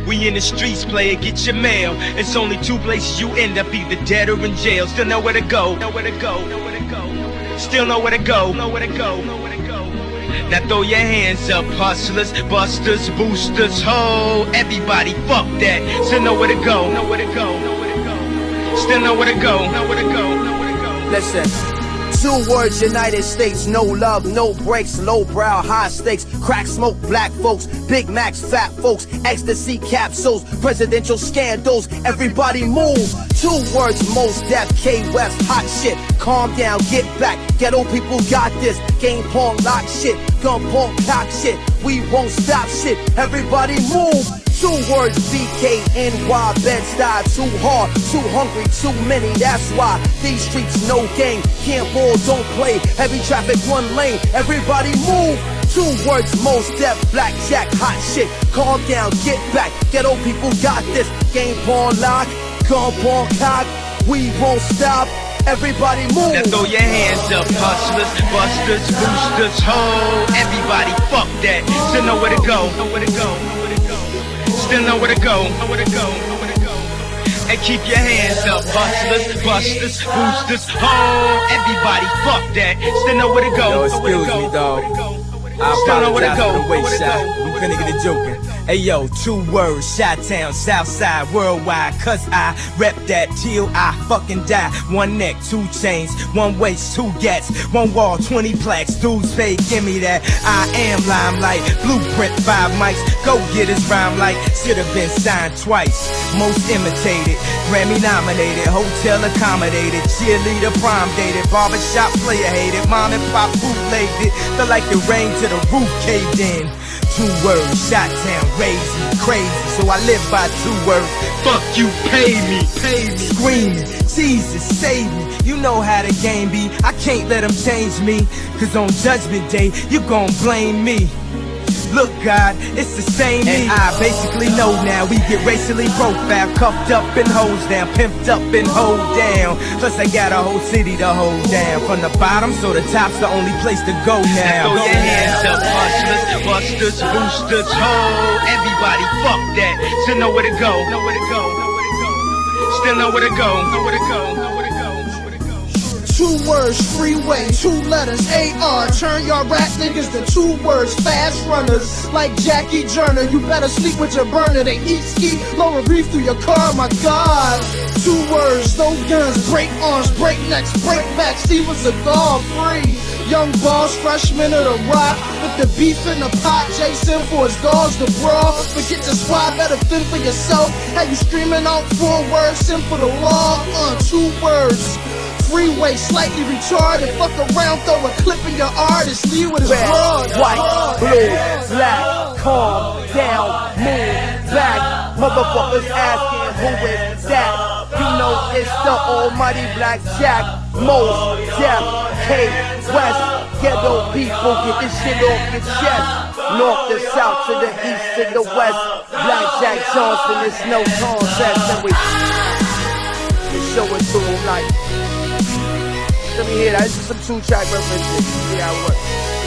We in the streets, player, get your mail. It's only two places you end up, either dead or in jail. Still know where to go, know where to go, know where to go. Still know where to go, know where to go, know where to go. Now throw your hands up, hustlers, busters, boosters, ho. Everybody, fuck that. Still know where to go, know where to go, know where to go. Still know where to go, know where to go, know where to go. Listen. 2 words, United States, no love, no breaks, low brow, high stakes, crack smoke, black folks, Big Macs, fat folks, ecstasy capsules, presidential scandals, everybody move. 2 words, most death, K West, hot shit, calm down, get back, ghetto people got this, game porn, lock shit, gun porn, cock shit, we won't stop shit, everybody move. 2 words, BKNY, Bed-Stuy, too hard, too hungry, too many, that's why these streets no game, can't ball, don't play, heavy traffic, 1 lane, everybody move. 2 words, most deaf, blackjack, hot shit, calm down, get back, ghetto people got this, game porn, lock, gun porn, cock, we won't stop. Everybody move. Now throw your hands up, hustlers, busters, boosters, ho. Everybody, fuck that. Still know where to go, know where to go, know where to go. Still know where to go, know where to go, know where to go. And keep your hands up, hustlers, busters, boosters, ho. Everybody, fuck that. Still know where to go. Yo, excuse me, dog. I apologize for the waist shot. We finna get it joking. Hey yo, 2 words, Chi-Town, Southside, worldwide. Cause I rep that till I fucking die. 1 neck, 2 chains, 1 waist, 2 gats, 1 wall, 20 plaques. Dudes pay, give me that. I am limelight, blueprint, 5 mics. Go get his rhyme like should've been signed twice. Most imitated, Grammy nominated, hotel accommodated, cheerleader prom dated, barbershop player hated, mom and pop bootlegged it. Felt like the rain to the roof caved in. 2 words, Chi-Town, raised me crazy, so I live by 2 words. Fuck you, pay me, pay me. Screaming, Jesus, save me. You know how the game be. I can't let them change me, cause on Judgment Day, you gon' blame me. Look, God, it's the same me. And I basically know now we get racially profiled, cuffed up and hosed down, pimped up and hold down. Plus I got a whole city to hold down, from the bottom so the top's the only place to go now. Throw your hands up, hustlers, busters, boosters, ho. Everybody, fuck that. Still know where to go, know where to go, know where to go. Still know where to go, know where to go, know where to go, know where to go. 2 words, freeway, 2 letters, AR. Turn y'all rap niggas to 2 words, fast runners. Like Jackie Joyner, you better sleep with your burner. They eat ski, lower reef through your car, my God. 2 words, no guns, break arms, break necks, break backs. He was a god free. Young boss, freshman of the rock, with the beef in the pot. Jason for his dogs to brawl. Forget your squad, better fend for yourself. How you screaming out 4 words, sin for the law? 2 words. Freeway, slightly retarded. Fuck around, throw a clip in your artist. Leave with his Red, broad. white, blue, black, calm down, move back. Motherfuckers asking who is that? You know it's the almighty Black Jack. Most Def, K West. Ghetto people, get this shit off your chest. North to south, to the east, to the west. Black Jack Johnson, it's no contest. And we show it to him like, let me hear that. This is some 2-track references. See how it works.